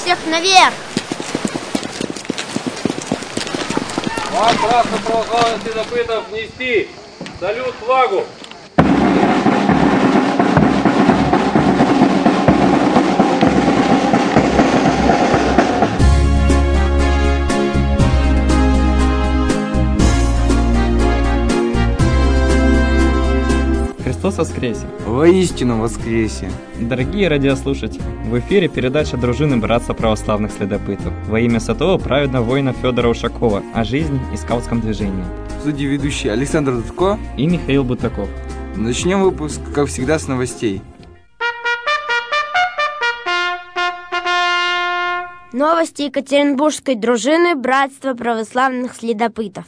всех наверх! Вам, красных православных следопытов, нести салют флагу! Христос воскресе! Воистину воскресе! Дорогие радиослушатели, в эфире передача дружины Братства православных следопытов во имя святого праведного воина Федора Ушакова о жизни и скаутском движении. В студии ведущие Александр Дудко и Михаил Бутаков. Начнем выпуск, как всегда, с новостей. Новости Екатеринбургской дружины Братства православных следопытов.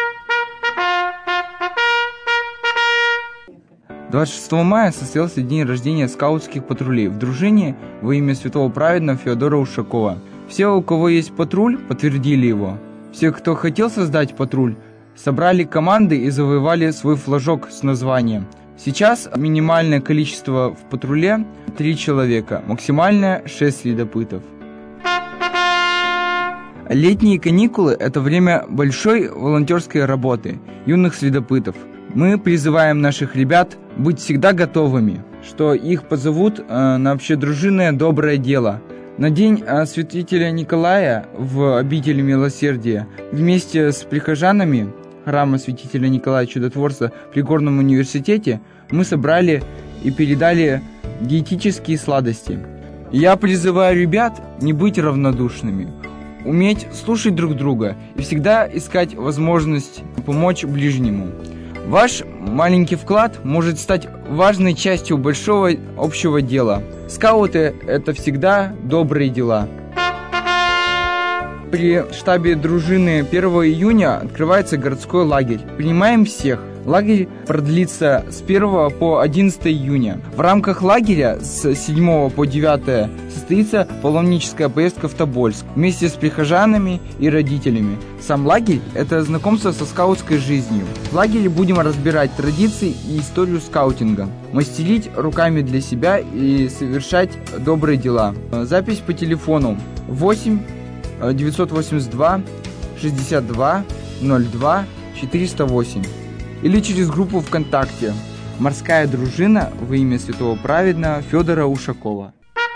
26 мая состоялся день рождения скаутских патрулей в дружине во имя святого праведного Федора Ушакова. Все, у кого есть патруль, подтвердили его. Все, кто хотел создать патруль, собрали команды и завоевали свой флажок с названием. Сейчас минимальное количество в патруле 3 человека, максимальное 6 следопытов. Летние каникулы – это время большой волонтерской работы юных следопытов. Мы призываем наших ребят быть всегда готовыми, что их позовут на общедружинное доброе дело. На день святителя Николая в обители Милосердия вместе с прихожанами храма святителя Николая Чудотворца при Горном университете мы собрали и передали диетические сладости. Я призываю ребят не быть равнодушными, уметь слушать друг друга и всегда искать возможность помочь ближнему. Ваш маленький вклад может стать важной частью большого общего дела. Скауты – это всегда добрые дела. При штабе дружины 1 июня открывается городской лагерь. Принимаем всех. Лагерь продлится с 1 по 11 июня. В рамках лагеря с 7 по 9 состоится паломническая поездка в Тобольск вместе с прихожанами и родителями. Сам лагерь – это знакомство со скаутской жизнью. В лагере будем разбирать традиции и историю скаутинга, мастерить руками для себя и совершать добрые дела. Запись по телефону 8 982 62 02 408 или через группу ВКонтакте «Морская дружина во имя святого праведного Федора Ушакова».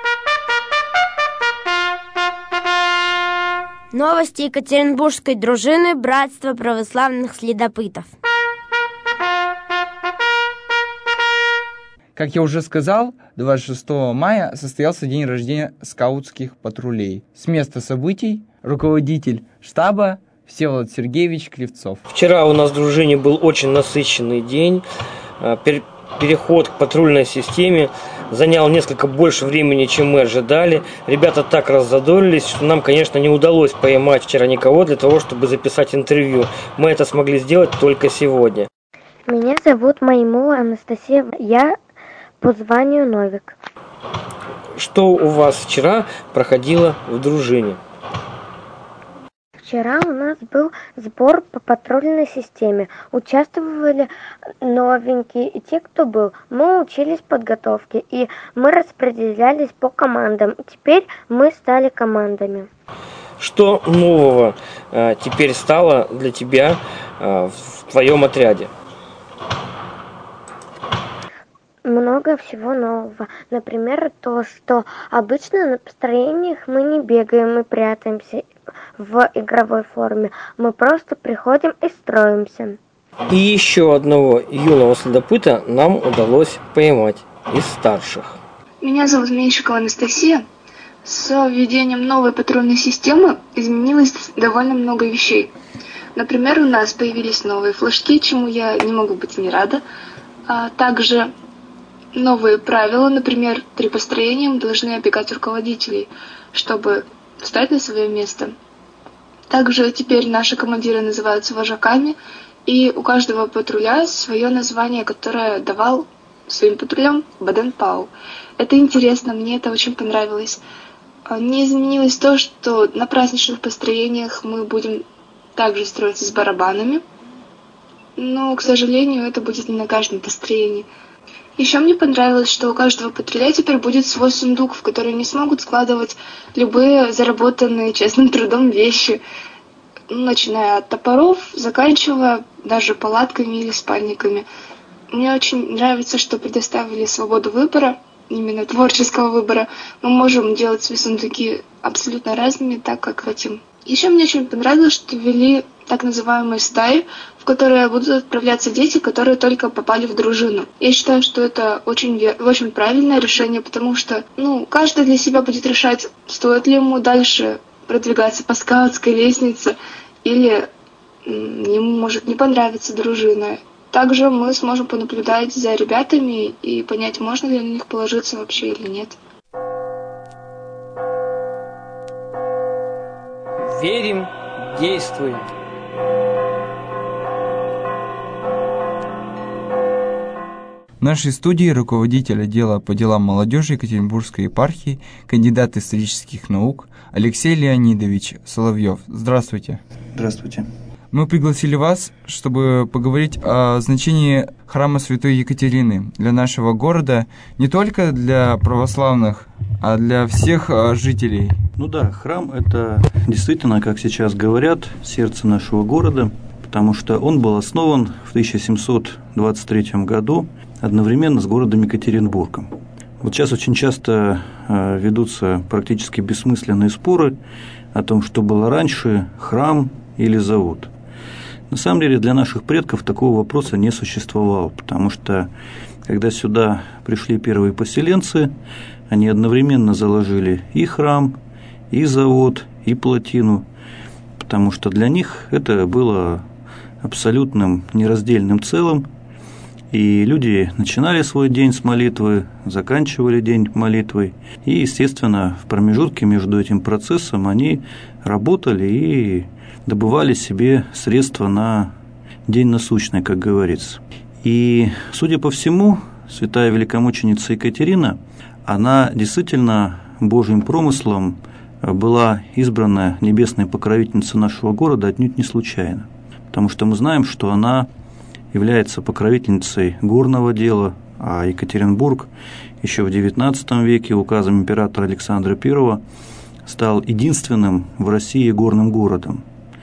Новости Екатеринбургской дружины Братства православных следопытов. Как я уже сказал, 26 мая состоялся день рождения скаутских патрулей. С места событий руководитель штаба Всеволод Сергеевич Кривцов. Вчера у нас в дружине был очень насыщенный день. Переход к патрульной системе занял несколько больше времени, чем мы ожидали. Ребята так раззадорились, что нам, конечно, не удалось поймать вчера никого для того, чтобы записать интервью. Мы это смогли сделать только сегодня. Меня зовут Маймула Анастасия. Я по званию Новик. Что у вас вчера проходило в дружине? Вчера у нас был сбор по патрульной системе. Участвовали новенькие и те, кто был. Мы учились подготовке и мы распределялись по командам. Теперь мы стали командами. Что нового теперь стало для тебя в твоем отряде? Много всего нового. Например, то, что обычно на построениях мы не бегаем и прятаемся в игровой форме. Мы просто приходим и строимся. И еще одного юного следопыта нам удалось поймать из старших. Меня зовут Меньшикова Анастасия. С введением новой патрульной системы изменилось довольно много вещей. Например, у нас появились новые флажки, чему я не могу быть не рада. Также новые правила, например, при построении мы должны оббегать руководителей, чтобы встать на свое место. Также теперь наши командиры называются вожаками, и у каждого патруля свое название, которое давал своим патрулям Баден-Пау. Это интересно, мне это очень понравилось. Не изменилось то, что на праздничных построениях мы будем также строиться с барабанами, но, к сожалению, это будет не на каждом построении. Еще мне понравилось, что у каждого патруля теперь будет свой сундук, в который они смогут складывать любые заработанные честным трудом вещи, начиная от топоров, заканчивая даже палатками или спальниками. Мне очень нравится, что предоставили свободу выбора, именно творческого выбора. Мы можем делать свои сундуки абсолютно разными, так как хотим. Еще мне очень понравилось, что ввели так называемые стаи, в которые будут отправляться дети, которые только попали в дружину. Я считаю, что это очень правильное решение, потому что каждый для себя будет решать, стоит ли ему дальше продвигаться по скаутской лестнице, или ему может не понравиться дружина. Также мы сможем понаблюдать за ребятами и понять, можно ли на них положиться вообще или нет. Верим, действуем. В нашей студии руководитель отдела по делам молодежи Екатеринбургской епархии, кандидат исторических наук Алексей Леонидович Соловьев. Здравствуйте. Здравствуйте. Мы пригласили вас, чтобы поговорить о значении храма Святой Екатерины для нашего города, не только для православных, а для всех жителей. Храм – это действительно, как сейчас говорят, сердце нашего города, потому что он был основан в 1723 году одновременно с городом Екатеринбургом. Вот сейчас очень часто ведутся практически бессмысленные споры о том, что было раньше – храм или завод. На самом деле для наших предков такого вопроса не существовало, потому что когда сюда пришли первые поселенцы, они одновременно заложили и храм, и завод, и плотину, потому что для них это было абсолютным нераздельным целым, и люди начинали свой день с молитвы, заканчивали день молитвой, и, естественно, в промежутке между этим процессом они работали и добывали себе средства на день насущный, как говорится. И, судя по всему, святая великомученица Екатерина, она действительно Божьим промыслом была избрана небесной покровительницей нашего города отнюдь не случайно. Потому что мы знаем, что она является покровительницей горного дела, а Екатеринбург еще в XIX веке указом императора Александра I стал единственным в России горным городом.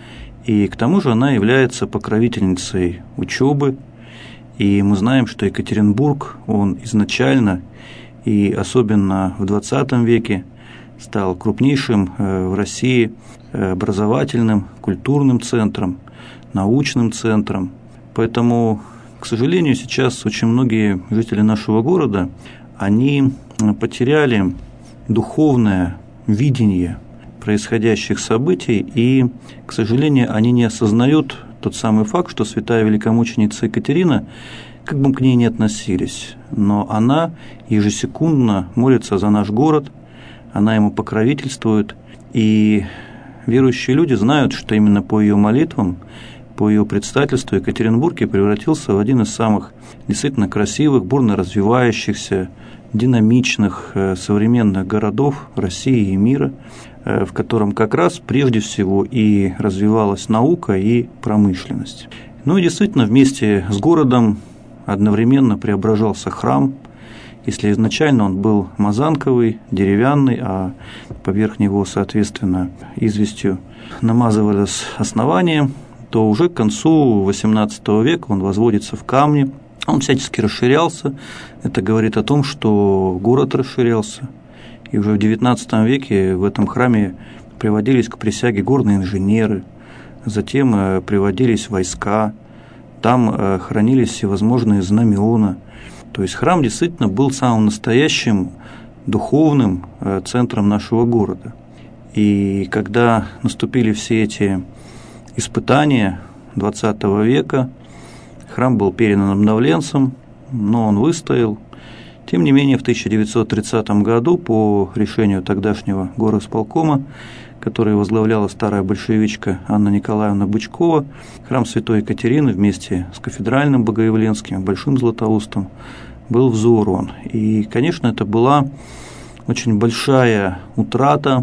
И к тому же она является покровительницей учебы, и мы знаем, что Екатеринбург, он изначально и особенно в XX веке стал крупнейшим в России образовательным, культурным центром, научным центром. Поэтому, к сожалению, сейчас очень многие жители нашего города, они потеряли духовное видение происходящих событий, и, к сожалению, они не осознают тот самый факт, что святая великомученица Екатерина, как бы к ней ни относились, но она ежесекундно молится за наш город, она ему покровительствует, и верующие люди знают, что именно по ее молитвам, по ее предстательству Екатеринбург превратился в один из самых действительно красивых, бурно развивающихся, динамичных, современных городов России и мира, в котором как раз прежде всего и развивалась наука и промышленность. И действительно вместе с городом одновременно преображался храм. Если изначально он был мазанковый, деревянный, а поверх него, соответственно, известью намазывалось основание, то уже к концу XVIII века он возводится в камне. Он всячески расширялся. Это говорит о том, что город расширялся. И уже в XIX веке в этом храме приводились к присяге горные инженеры, затем приводились войска, там хранились всевозможные знамена. То есть храм действительно был самым настоящим духовным центром нашего города. И когда наступили все эти испытания XX века, храм был передан обновленцам, но он выстоял. Тем не менее, в 1930 году по решению тогдашнего горосполкома, который возглавляла старая большевичка Анна Николаевна Бычкова, храм Святой Екатерины вместе с кафедральным Богоявленским, Большим Златоустом был взорван. И, конечно, это была очень большая утрата,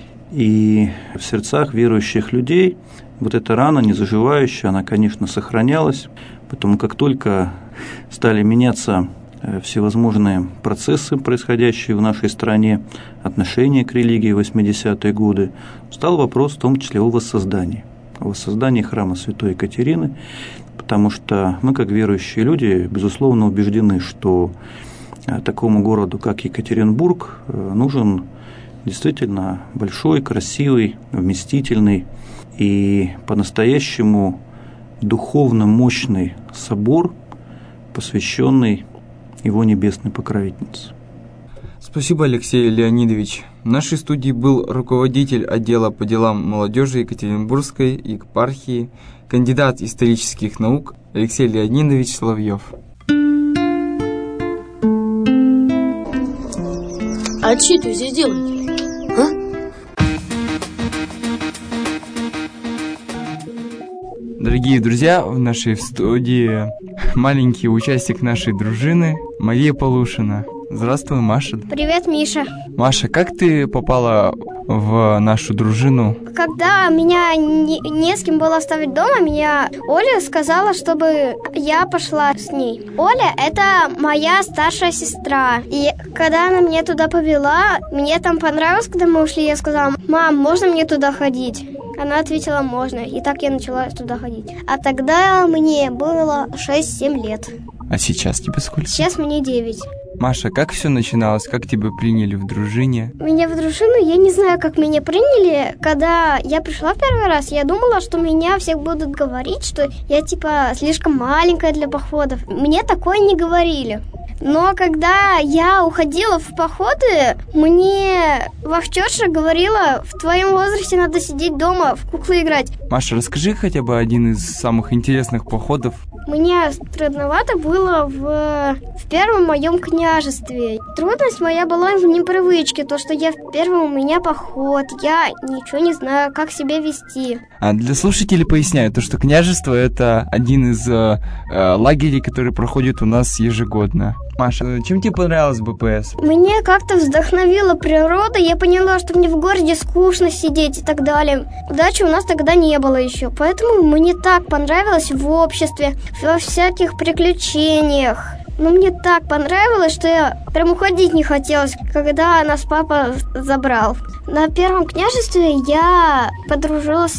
и в сердцах верующих людей вот эта рана незаживающая, она, конечно, сохранялась. Поэтому, как только стали меняться всевозможные процессы, происходящие в нашей стране, отношение к религии в 80-е годы, встал вопрос в том числе о воссоздании храма Святой Екатерины, потому что мы, как верующие люди, безусловно убеждены, что такому городу, как Екатеринбург, нужен действительно большой, красивый, вместительный и по-настоящему духовно мощный собор, посвященный его небесной покровительнице. Спасибо, Алексей Леонидович. В нашей студии был руководитель отдела по делам молодежи Екатеринбургской епархии, кандидат исторических наук Алексей Леонидович Соловьев. А что ты здесь делаете? Дорогие друзья, в нашей студии маленький участник нашей дружины Мария Полушина. Здравствуй, Маша. Привет, Миша. Маша, как ты попала в нашу дружину? Когда меня не с кем было оставить дома, меня Оля сказала, чтобы я пошла с ней. Оля – это моя старшая сестра. И когда она меня туда повела, мне там понравилось, когда мы ушли, я сказала: «Мам, можно мне туда ходить?» Она ответила: «Можно». И так я начала туда ходить. А тогда мне было 6-7 лет. А сейчас тебе сколько? Сейчас мне 9. Маша, как все начиналось? Как тебя приняли в дружине? Меня в дружину, я не знаю, как меня приняли. Когда я пришла в первый раз, я думала, что меня всех будут говорить, что я типа слишком маленькая для походов. Мне такое не говорили. Но когда я уходила в походы, мне вахтерша говорила: в твоем возрасте надо сидеть дома, в куклы играть. Маша, расскажи хотя бы один из самых интересных походов. Мне трудновато было в первом моем княжестве. Трудность моя была в непривычке, то, что я в первом у меня поход, я ничего не знаю, как себя вести. А для слушателей поясняю, то, что княжество – это один из лагерей, который проходит у нас ежегодно. Маша, чем тебе понравилось БПС? Мне как-то вдохновила природа, я поняла, что мне в городе скучно сидеть и так далее. Удачи у нас тогда не было еще, поэтому мне так понравилось в обществе, во всяких приключениях. Но мне так понравилось, что я прям уходить не хотелось, когда нас папа забрал. На первом княжестве я подружилась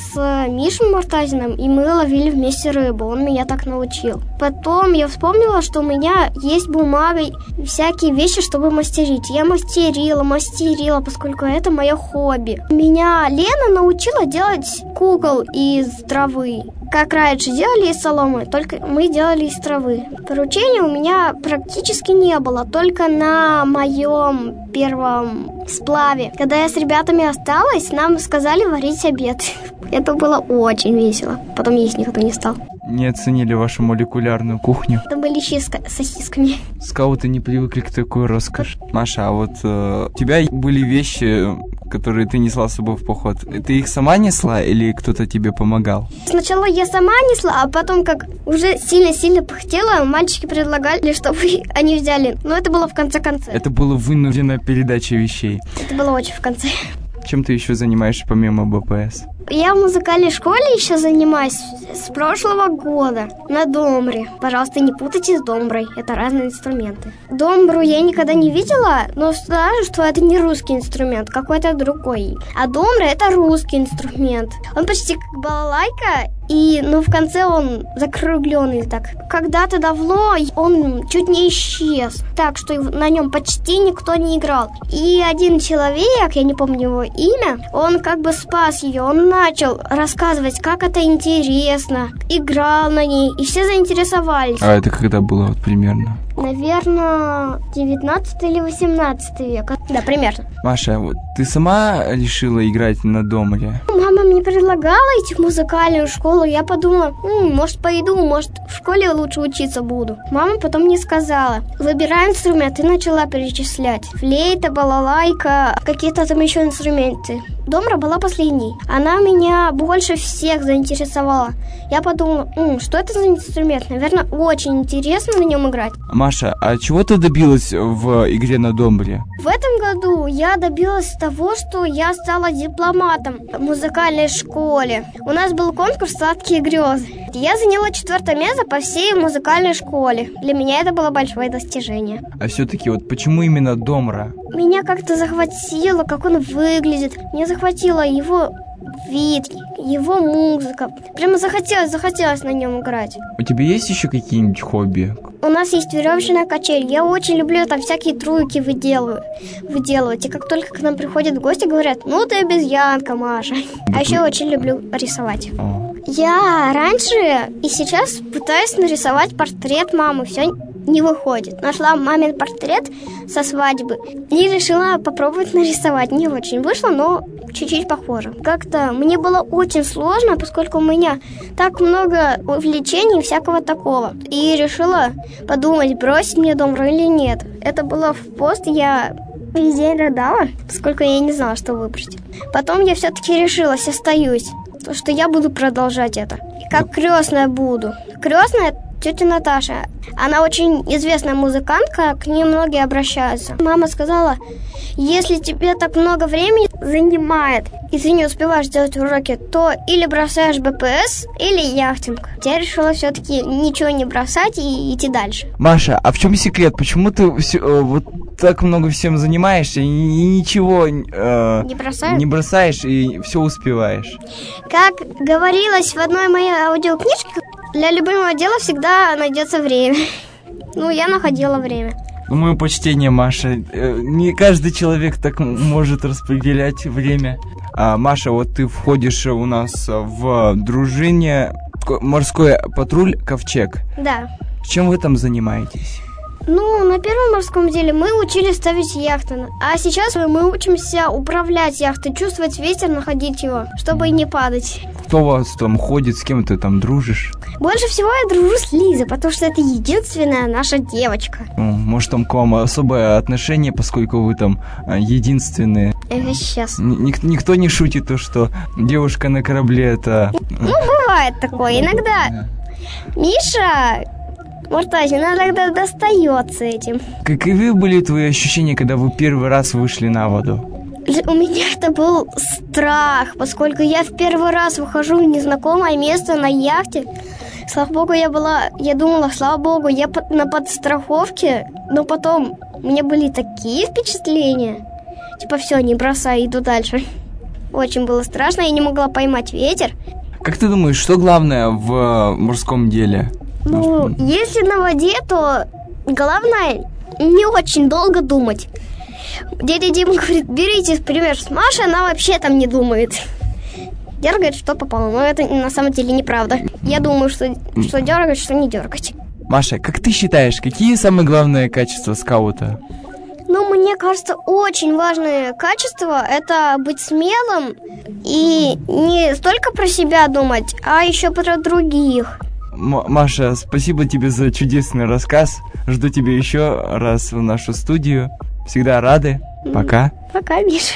с Мишей Муртазиным, и мы ловили вместе рыбу. Он меня так научил. Потом я вспомнила, что у меня есть бумага, всякие вещи, чтобы мастерить. Я мастерила, поскольку это мое хобби. Меня Лена научила делать кукол из травы. Как раньше делали из соломы, только мы делали из травы. Поручений у меня практически не было, только на моем первом сплаве. Когда я с ребятами осталась, нам сказали варить обед. Это было очень весело. Потом есть никто не стал. Не оценили вашу молекулярную кухню? Это были щи с сосисками. Скауты не привыкли к такой роскоши. Маша, а вот у тебя были вещи, которые ты несла с собой в поход. Ты их сама несла или кто-то тебе помогал? Сначала я сама несла, а потом, как уже сильно-сильно пыхтела, мальчики предлагали, чтобы они взяли. Но это было в конце концов. Это было вынужденная передача вещей. Это было очень в конце. Чем ты еще занимаешься помимо БПС? Я в музыкальной школе еще занимаюсь с прошлого года на домбре. Пожалуйста, не путайте с домброй, это разные инструменты. Домбру я никогда не видела, но знаю, что это не русский инструмент, какой-то другой. А домбра — это русский инструмент. Он почти как балалайка, и в конце он закругленный так. Когда-то давно он чуть не исчез, так что на нем почти никто не играл. И один человек, я не помню его имя, он как бы спас ее, он начал рассказывать, как это интересно, играл на ней, и все заинтересовались. А это когда было вот примерно? Наверное, 19 или 18 век. Да, примерно. Маша, вот ты сама решила играть на домбре? Мама мне предлагала идти в музыкальную школу. Я подумала, может, пойду, может, в школе лучше учиться буду. Мама потом мне сказала: выбирай инструмент, и начала перечислять. Флейта, балалайка, какие-то там еще инструменты. Домбра была последней. Она меня больше всех заинтересовала. Я подумала, что это за инструмент? Наверное, очень интересно на нем играть. Маша, Маша, а чего ты добилась в игре на домбре? В этом году я добилась того, что я стала дипломатом в музыкальной школе. У нас был конкурс «Сладкие грезы». Я заняла 4 место по всей музыкальной школе. Для меня это было большое достижение. А все-таки вот почему именно домбра? Меня как-то захватило, как он выглядит. Меня захватило его вид, его музыка. Прямо захотелось на нем играть. У тебя есть еще какие-нибудь хобби? У нас есть веревочная качель. Я очень люблю там всякие трюки выделывать. И как только к нам приходят гости, говорят: ну ты обезьянка, Маша. А еще очень люблю рисовать. Я раньше и сейчас пытаюсь нарисовать портрет мамы. Все не выходит. Нашла мамин портрет со свадьбы и решила попробовать нарисовать. Не очень вышло, но чуть-чуть похоже. Как-то мне было очень сложно, поскольку у меня так много увлечений всякого такого. И решила подумать, бросить мне домбру или нет. Это было в пост, я весь день рыдала, поскольку я не знала, что выбрать. Потом я все-таки решилась, остаюсь, то что я буду продолжать это. И как крестная буду. Крестная тетя Наташа. Она очень известная музыкантка, к ней многие обращаются. Мама сказала: если тебе так много времени занимает, и ты не успеваешь делать уроки, то или бросаешь БПС, или яхтинг. Я решила все-таки ничего не бросать и идти дальше. Маша, а в чем секрет? Почему ты вот так много всем занимаешься и ничего не бросаешь и все успеваешь? Как говорилось в одной моей аудиокнижке, для любого дела всегда найдется время. Ну, я находила время. Мое почтение, Маша. Не каждый человек так может распределять время. Маша, вот ты входишь у нас в дружине «Морской патруль Ковчег». Да. Чем вы там занимаетесь? Ну, на первом морском деле мы учились ставить яхты, а сейчас мы учимся управлять яхтой, чувствовать ветер, находить его, чтобы не падать. Кто у вас там ходит, с кем ты там дружишь? Больше всего я дружу с Лизой, потому что это единственная наша девочка. Может, там к вам особое отношение, поскольку вы там единственные? Сейчас. Никто не шутит то, что девушка на корабле это... Ну, бывает такое иногда. Миша... Муртазин иногда достается этим. Каковы были твои ощущения, когда вы первый раз вышли на воду? У меня это был страх, поскольку я в первый раз выхожу в незнакомое место на яхте. Слава богу, я думала, слава богу, я на подстраховке, но потом у меня были такие впечатления. Типа, все, не бросай, иду дальше. Очень было страшно, я не могла поймать ветер. Как ты думаешь, что главное в морском деле? Ну, если на воде, то главное не очень долго думать. Дядя Дима говорит: берите пример с Машей, она вообще там не думает. Дергает, что попало, но это на самом деле неправда. Я думаю, что дергать, что не дергать. Маша, как ты считаешь, какие самые главные качества скаута? Ну, мне кажется, очень важное качество – это быть смелым и не столько про себя думать, а еще про других. Маша, спасибо тебе за чудесный рассказ. Жду тебя еще раз в нашу студию. Всегда рады. Пока. Пока, Миша.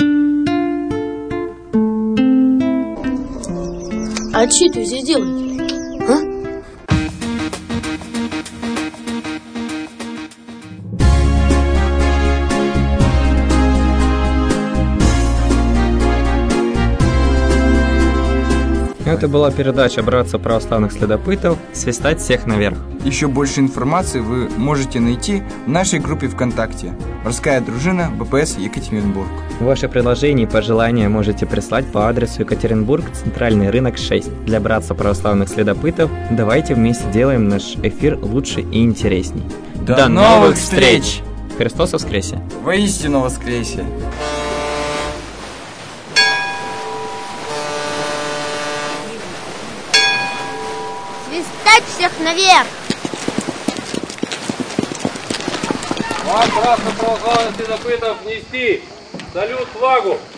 А что ты здесь делаете? А? Это была передача «Братство православных следопытов. Свистать всех наверх». Еще больше информации вы можете найти в нашей группе ВКонтакте «Морская дружина БПС Екатеринбург». Ваши предложения и пожелания можете прислать по адресу Екатеринбург, Центральный рынок 6. Для «Братства православных следопытов» давайте вместе делаем наш эфир лучше и интересней. До новых встреч! Христос воскресе! Воистину воскресе! Свистать всех наверх! Вам, братство православных следопытов, нести салют флагу!